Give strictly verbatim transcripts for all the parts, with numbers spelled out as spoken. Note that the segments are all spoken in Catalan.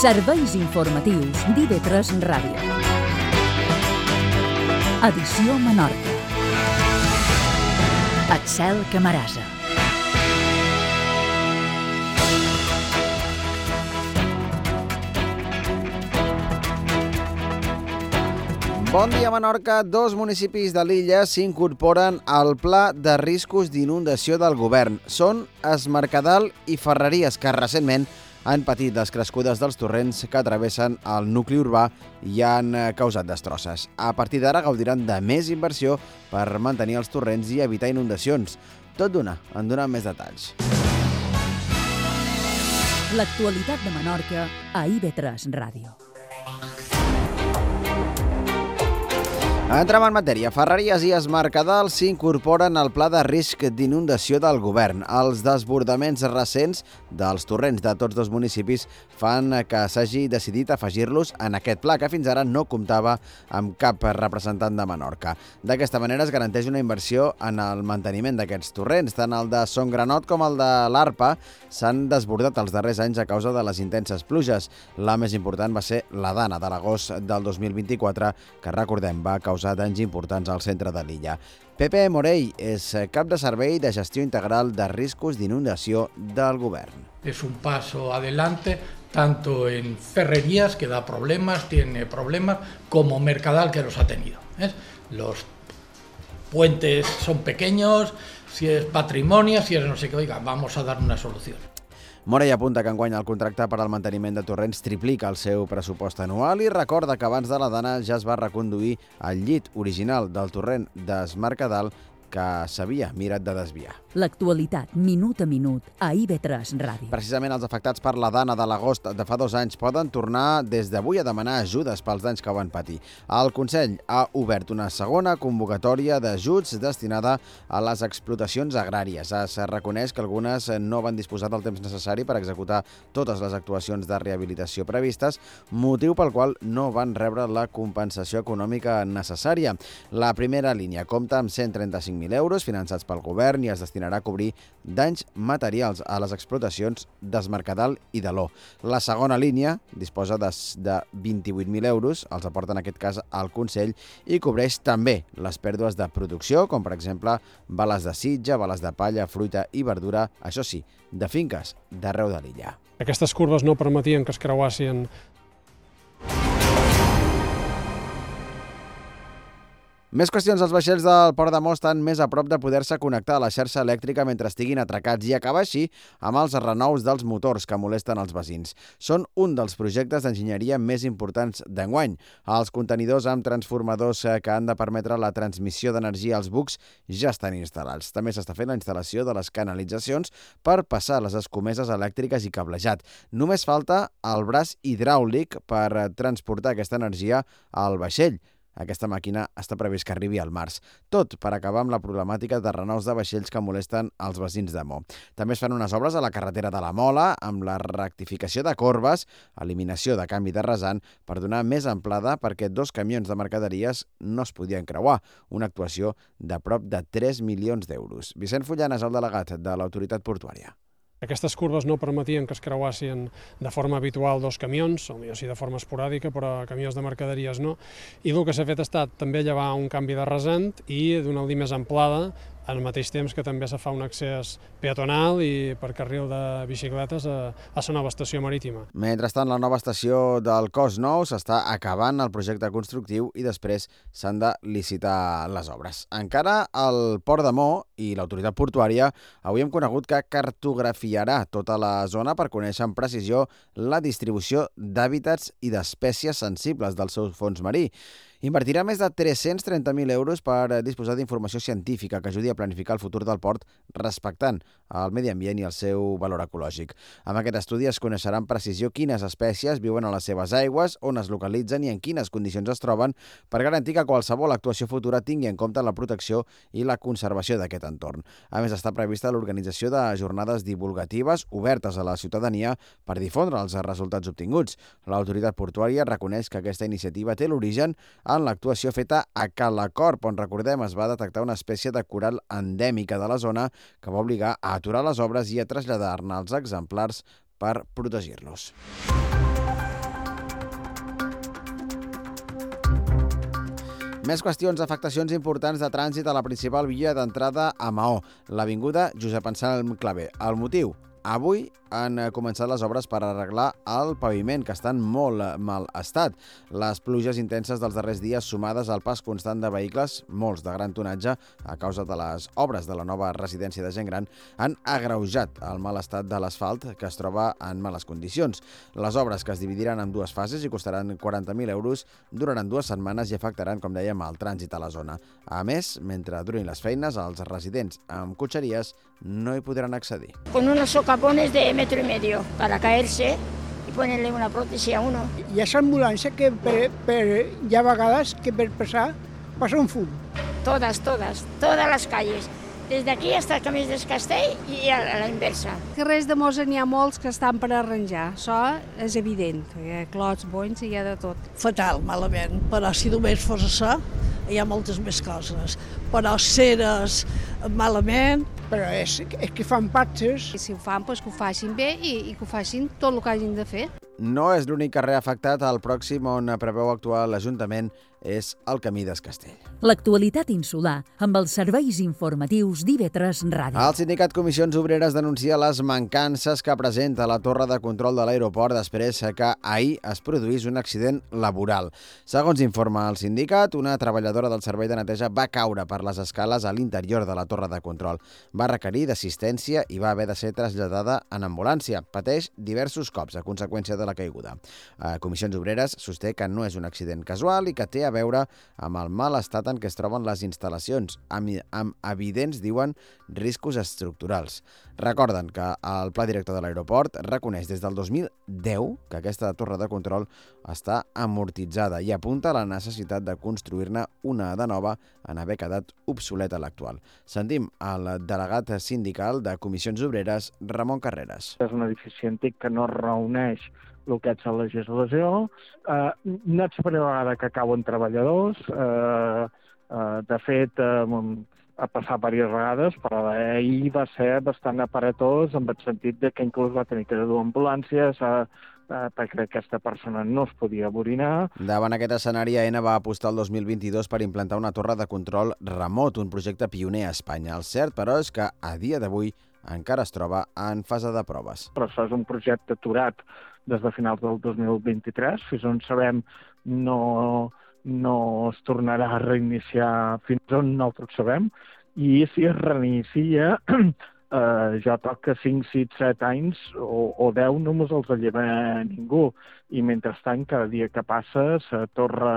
Serveis informatius d'I V tres Ràdio. Edició Menorca. Axel Camarasa. Bon dia, Menorca. Dos municipis de l'illa s'incorporen al pla de riscos d'inundació del govern. Són Es Mercadal i Ferreries, que recentment han patit les crescudes dels torrents que travessen el nucli urbà i han causat destrosses. A partir d'ara gaudiran de més inversió per mantenir els torrents i evitar inundacions. Tot d'una, en donen més detalls. L'actualitat de Menorca a I V tres Ràdio. Entrem en matèria. Ferreries i Es Mercadal s'incorporen al pla de risc d'inundació del govern. Els desbordaments recents dels torrents de tots dos municipis fan que s'hagi decidit afegir-los en aquest pla, que fins ara no comptava amb cap representant de Menorca. D'aquesta manera es garanteix una inversió en el manteniment d'aquests torrents. Tant el de Son Granot com el de l'Arpa s'han desbordat els darrers anys a causa de les intenses pluges. La més important va ser la Dana de l'agost del dos mil vint-i-quatre, que recordem va causar danys importants al centre de l'illa. Pepe Morell és cap de servei de gestió integral de riscos d'inundació del govern. Es un paso adelante, tanto en Ferrerías, que da problemas, tiene problemas, como Mercadal, que los ha tenido. ¿Ves? Los puentes son pequeños, si es patrimonio, si es no sé qué, oiga, vamos a dar una solución. Morell apunta que enguany el contracte per al manteniment de torrents triplica el seu pressupost anual i recorda que abans de la Dana ja es va reconduir el llit original del torrent d'Es Mercadal que s'havia mirat de desviar. L'actualitat, minut a minut, a I V tres Ràdio. Precisament els afectats per la Dana de l'agost de fa dos anys poden tornar des d'avui a demanar ajudes pels danys que van patir. El Consell ha obert una segona convocatòria d'ajuts destinada a les explotacions agràries. Es reconeix que algunes no van disposar del temps necessari per executar totes les actuacions de rehabilitació previstes, motiu pel qual no van rebre la compensació econòmica necessària. La primera línia compta amb cent trenta-cinc mil euros finançats pel govern i es destinarà a cobrir danys materials a les explotacions d'Es Mercadal i de l'O. La segona línia disposa de, de vint-i-vuit mil euros, els aporta en aquest cas al Consell, i cobreix també les pèrdues de producció, com per exemple bales de sitja, bales de palla, fruita i verdura, això sí, de finques d'arreu de l'illa. Aquestes curves no permetien que es creuassin. Més qüestions. Els vaixells del Port de Mo estan més a prop de poder-se connectar a la xarxa elèctrica mentre estiguin atracats i acabar així amb els renous dels motors que molesten els veïns. Són un dels projectes d'enginyeria més importants d'enguany. Els contenidors amb transformadors que han de permetre la transmissió d'energia als bucs ja estan instal·lats. També s'està fent la instal·lació de les canalitzacions per passar les escomeses elèctriques i cablejat. Només falta el braç hidràulic per transportar aquesta energia al vaixell. Aquesta màquina està previst que arribi al març. Tot per acabar amb la problemàtica de renous de vaixells que molesten els veïns de Mo. També es fan unes obres a la carretera de la Mola, amb la rectificació de corbes, eliminació de canvi de rasant, per donar més amplada perquè dos camions de mercaderies no es podien creuar. Una actuació de prop de tres milions d'euros. Vicent Fullana és el delegat de l'autoritat portuària. Aquestes curves no permetien que es creuassin de forma habitual dos camions, potser sí de forma esporàdica, però camions de mercaderies no. I el que s'ha fet ha estat també llevar un canvi de rasant i donar-li més amplada, al mateix temps que també se fa un accés peatonal i per carril de bicicletes a, a la nova estació marítima. Mentrestant, la nova estació del Cos Nou s'està acabant el projecte constructiu i després s'han de licitar les obres. Encara el Port de Mo i l'autoritat portuària avui hem conegut que cartografiarà tota la zona per conèixer amb precisió la distribució d'hàbitats i d'espècies sensibles del seu fons marí. Invertirà més de tres-cents trenta mil euros per disposar d'informació científica que ajudi a planificar el futur del port respectant el medi ambient i el seu valor ecològic. Amb aquest estudi es coneixerà amb precisió quines espècies viuen a les seves aigües, on es localitzen i en quines condicions es troben per garantir que qualsevol actuació futura tingui en compte la protecció i la conservació d'aquest entorn. A més, està prevista l'organització de jornades divulgatives obertes a la ciutadania per difondre els resultats obtinguts. L'autoritat portuària reconeix que aquesta iniciativa té l'origen en l'actuació feta a Calacorp, on, recordem, es va detectar una espècie de coral endèmica de la zona que va obligar a aturar les obres i a traslladar-ne els exemplars per protegir-los. Més qüestions, afectacions importants de trànsit a la principal via d'entrada a Maó, l'avinguda Josep Anselm Clavé. El motiu? Avui han començat les obres per arreglar el paviment, que està en molt mal estat. Les pluges intenses dels darrers dies, sumades al pas constant de vehicles, molts de gran tonatge, a causa de les obres de la nova residència de gent gran, han agreujat el mal estat de l'asfalt, que es troba en males condicions. Les obres, que es dividiran en dues fases i costaran quaranta mil euros, duraran dues setmanes i afectaran, com dèiem, el trànsit a la zona. A més, mentre durin les feines, els residents amb cotxeries no hi podran accedir. Con unos socavones de metro y medio para caerse y ponerle una prótesis a uno. Hi ha ambulància que per, per, hi ha vegades que per passar passa un fum. Todas, todas, todas las calles. Desde aquí hasta el Camí del Castell i a la inversa. Carrers de Mosa n'hi ha molts que estan per arranjar, això és evident, hi ha clots, bonys i hi ha de tot. Fatal, malament, però si només fos això, hi ha moltes més coses. Però ceres, malament. Però és, és que fan patxes. I si ho fan, doncs que ho facin bé i, i que ho facin tot el que hagin de fer. No és l'únic carrer afectat. El pròxim on preveu actuar l'Ajuntament és el Camí del Castell. L'actualitat insular amb els serveis informatius d'I V tres Ràdio. El sindicat Comissions Obreres denuncia les mancances que presenta la torre de control de l'aeroport després que ahir es produís un accident laboral. Segons informa el sindicat, una treballadora del servei de neteja va caure per les escales a l'interior de la torre de control. Va requerir d'assistència i va haver de ser traslladada en ambulància. Pateix diversos cops a conseqüència de la caiguda. Comissions Obreres sosté que no és un accident casual i que té a veure amb el mal estat en què es troben les instal·lacions, amb, amb evidents, diuen, riscos estructurals. Recorden que el pla director de l'aeroport reconeix des del dos mil deu que aquesta torre de control està amortitzada i apunta a la necessitat de construir-ne una de nova en haver quedat obsoleta l'actual. Sentim el delegat sindical de Comissions Obreres, Ramon Carreras. És un edifici antic que no reuneix el que és la legislació. Eh, no és la primera vegada que cauen treballadors. Eh, eh, de fet, eh, ha passat diverses vegades, però ahir va ser bastant aparatós en el sentit de que inclús va tenir que dur ambulàncies eh, eh, perquè aquesta persona no es podia orinar. Davant aquest escenari, AENA va apostar el dos mil vint-i-dos per implantar una torre de control remot, un projecte pioner a Espanya. El cert, però, és que a dia d'avui encara es troba en fase de proves. Però això és un projecte aturat des de finals del dos mil vint-i-tres, fins on sabem no, no es tornarà a reiniciar fins on nosaltres sabem, i si es reinicia, eh, ja toca cinc, sis, set anys o, o deu no mos els lleva ningú, i mentrestant cada dia que passa la torre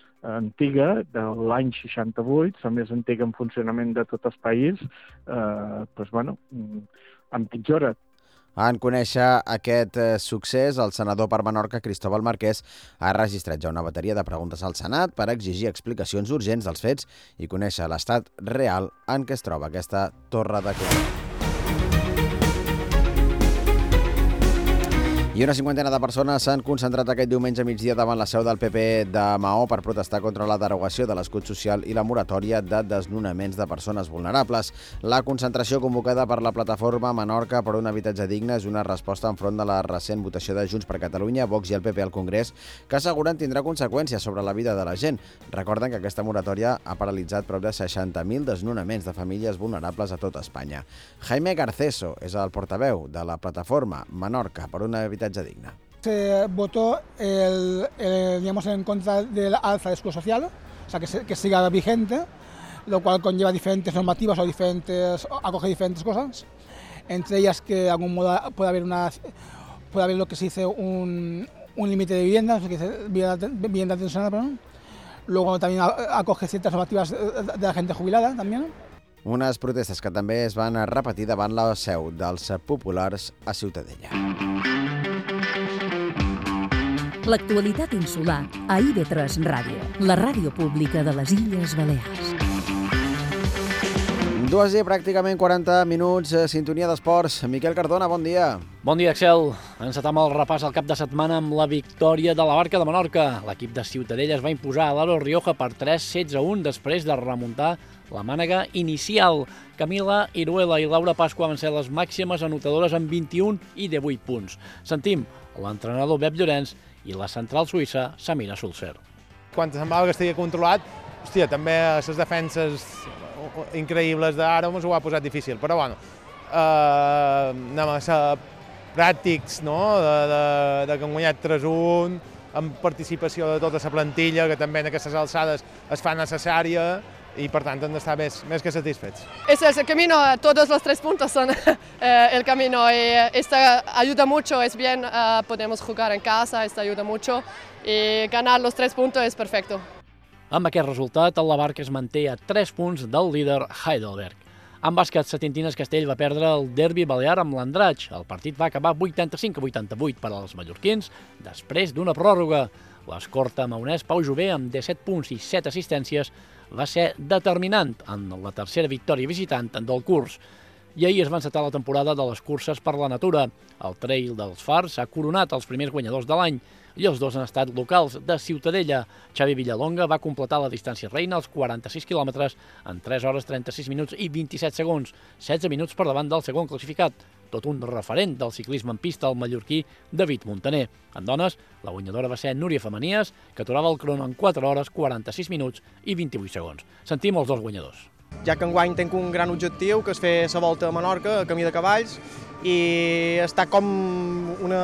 antiga de l'any seixanta-vuit, la més antiga en funcionament de tot el país, eh, doncs, bueno, empitjora. En conèixer aquest succés, el senador per Menorca, Cristóbal Marquès, ha registrat ja una bateria de preguntes al Senat per exigir explicacions urgents dels fets i conèixer l'estat real en què es troba aquesta torre de control. I una cinquantena de persones s'han concentrat aquest diumenge a migdia davant la seu del P P de Maó per protestar contra la derogació de l'escut social i la moratòria de desnonaments de persones vulnerables. La concentració convocada per la plataforma Menorca per un habitatge digne és una resposta enfront de la recent votació de Junts per Catalunya, Vox i el P P al Congrés, que asseguren tindrà conseqüències sobre la vida de la gent. Recorden que aquesta moratòria ha paralitzat prop de seixanta mil desnonaments de famílies vulnerables a tot Espanya. Jaime Garceso és el portaveu de la plataforma Menorca per un habitatge digna. Se votó el, el, digamos, en contra del alza de escudo social, o sea, que, se, que siga vigente, lo cual conlleva diferentes normativas o diferentes, acoge diferentes cosas, entre ellas que de algún modo puede haber, una, puede haber lo que se dice un, un límite de viviendas, que dice vivienda, vivienda tensionada, perdón. Luego también acoge ciertas normativas de la gente jubilada también. Unes protestes que també es van repetir davant la seu dels populars a Ciutadella. L'actualitat insular a I V tres Ràdio, la ràdio pública de les Illes Balears. Dues i pràcticament quaranta minuts, sintonia d'esports. Miquel Cardona, bon dia. Bon dia, Axel. Encetam el repàs al cap de setmana amb la victòria de la Barca de Menorca. L'equip de Ciutadella es va imposar a l'Aro Rioja per tres sets a un després de remuntar la mànega inicial. Camila Iruela i Laura Pasqua van ser les màximes anotadores amb vint-i-un i divuit punts. Sentim l'entrenador Bep Llorenç i la central suïssa Samira Sulzer. Quan semblava que estigui controlat, hòstia, també les defenses increïbles d'ara ens ho ha posat difícil, però bueno, eh, anem a ser pràctics, no?, de, de, de que hem guanyat tres a un, amb participació de tota la plantilla, que també en aquestes alçades es fa necessària, y por tanto hem d'estar més, més que satisfets. Ese es el camino, todos los tres puntos son eh, el camino y esto ayuda mucho, es bien, uh, podemos jugar en casa, esto ayuda mucho y ganar los tres puntos es perfecto. Amb aquest resultat, el Labarca es manté a tres punts del líder Heidelberg. En bàsquet, Setintines Castell va perdre el derbi balear amb l'Andratx. El partit va acabar vuitanta-cinc a vuitanta-vuit per als mallorquins després d'una pròrroga. L'escorta maonès Pau Jové, amb disset punts i set assistències, va ser determinant en la tercera victòria visitant del curs. I ahir es va encetar la temporada de les curses per la natura. El Trail dels Fars ha coronat els primers guanyadors de l'any i els dos han estat locals de Ciutadella. Xavi Villalonga va completar la distància reina als quaranta-sis quilòmetres en tres hores trenta-sis minuts i vint-i-set segons, setze minuts per davant del segon classificat, tot un referent del ciclisme en pista, el mallorquí David Montaner. En dones, la guanyadora va ser Núria Femenies, que aturava el crono en quatre hores, quaranta-sis minuts i vint-i-vuit segons. Sentim els dos guanyadors. Ja que enguany tenc un gran objectiu, que és fer la volta a Menorca, a camí de cavalls, i està com una,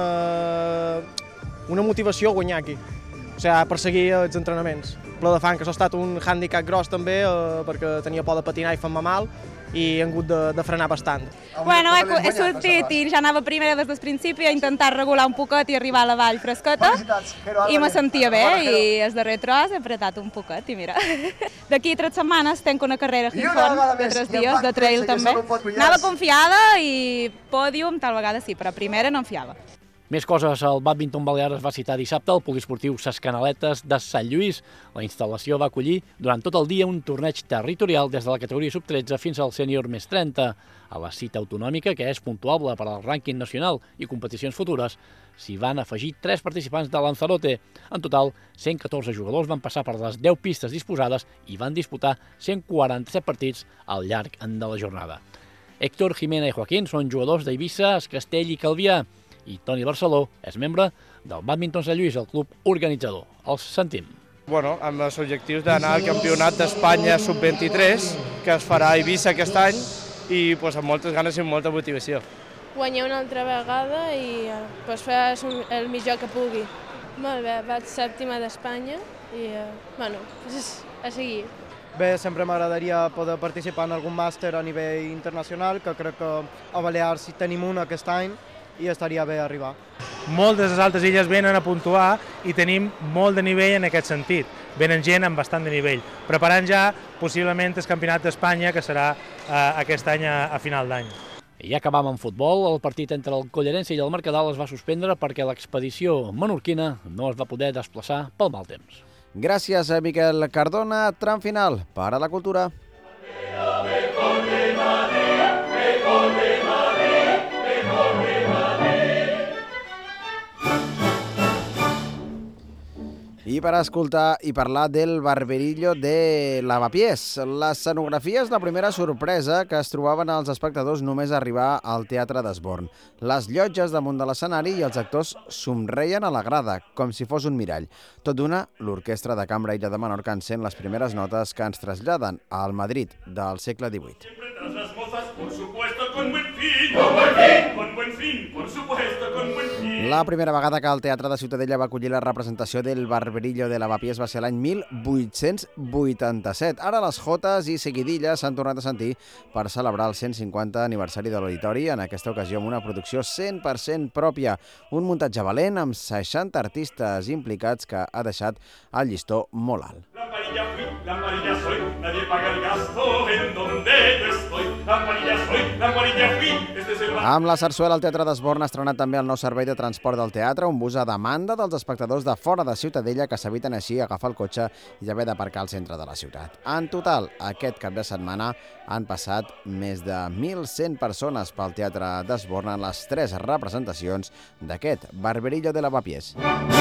una motivació guanyar aquí, o sigui, perseguir els entrenaments. Ple de fang, que això ha estat un hàndicap gros també, eh, perquè tenia por de patinar i fer-me mal, i hem hagut de, de frenar bastant. Bueno, he, he sortit i ja anava primera des del principi a intentar regular un poquet i arribar a la vall fresqueta i me sentia bé i el darrer tros he apretat un poquet i mira. D'aquí tres setmanes tenc una carrera a Gijón de tres dies, de trail també. Anava confiada i pòdium tal vegada sí, però primera no em fiava. Més coses, el bàdminton balear es va citar dissabte al poliesportiu Ses Canaletes de Sant Lluís. La instal·lació va acollir durant tot el dia un torneig territorial des de la categoria sub tretze fins al sènior més trenta. A la cita autonòmica, que és puntuable per al rànquing nacional i competicions futures, s'hi van afegir tres participants de Lanzarote. En total, cent catorze jugadors van passar per les deu pistes disposades i van disputar cent quaranta-set partits al llarg de la jornada. Héctor, Jimena i Joaquín són jugadors d'Eivissa, Es Castell i Calvià, i Toni Barceló és membre del Bàdminton Sant Lluís, el club organitzador. Els sentim. Bueno, amb els objectius d'anar al Campionat d'Espanya sub vint-i-tres, que es farà a Eivissa aquest any, i pues, amb moltes ganes i amb molta motivació. Guanyar una altra vegada i pues, fer el millor que pugui. Molt bé, vaig sèptima d'Espanya i eh, bueno, pues, a seguir. Bé, sempre m'agradaria poder participar en algun màster a nivell internacional, que crec que a Balears tenim un aquest any, i estaria bé arribar. Moltes de les altres illes venen a puntuar i tenim molt de nivell en aquest sentit. Venen gent amb bastant de nivell, preparant ja possiblement el Campionat d'Espanya, que serà eh, aquest any a, a final d'any. I ja acabam amb futbol. El partit entre el Collerense i el Mercadal es va suspendre perquè l'expedició menorquina no es va poder desplaçar pel mal temps. Gràcies a Miquel Cardona. Tram final per a la cultura. I per escoltar i parlar del Barberillo de Lavapiés. L'escenografia és la primera sorpresa que es trobaven els espectadors només arribar al Teatre d'Esborn. Les llotges damunt de l'escenari i els actors somreien a la grada, com si fos un mirall. Tot d'una, l'Orquestra de Cambra Illa de Menorca encén les primeres notes que ens traslladen al Madrid del segle divuit. La primera vegada que el Teatre de Ciutadella va acollir la representació del Barberillo de Lavapiés va ser l'any mil vuit-cents vuitanta-set. Ara les jotes i seguidilles s'han tornat a sentir per celebrar el cent cinquanta aniversari de l'auditori, en aquesta ocasió amb una producció cent per cent pròpia. Un muntatge valent amb seixanta artistes implicats que ha deixat el llistó molt alt. Lamparilla soy, nadie paga el gasto en donde yo estoy. Lamparilla soy, lamparilla fui, este es el... Amb la sarsuela, el Teatre d'Esborn ha estrenat també el nou servei de transport del teatre, un bus a demanda dels espectadors de fora de Ciutadella que s'eviten així agafar el cotxe i haver d'aparcar al centre de la ciutat. En total, aquest cap de setmana han passat més de mil cent persones pel Teatre d'Esborn en les tres representacions d'aquest Barberillo de Lavapiés.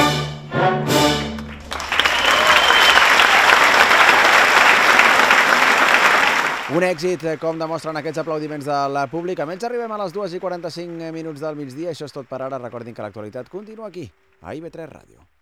Un èxit, com demostren aquests aplaudiments del públic. Amb ells arribem a les dues i quaranta-cinc minuts del migdia. Això és tot per ara. Recordin que l'actualitat continua aquí, a I V tres Ràdio.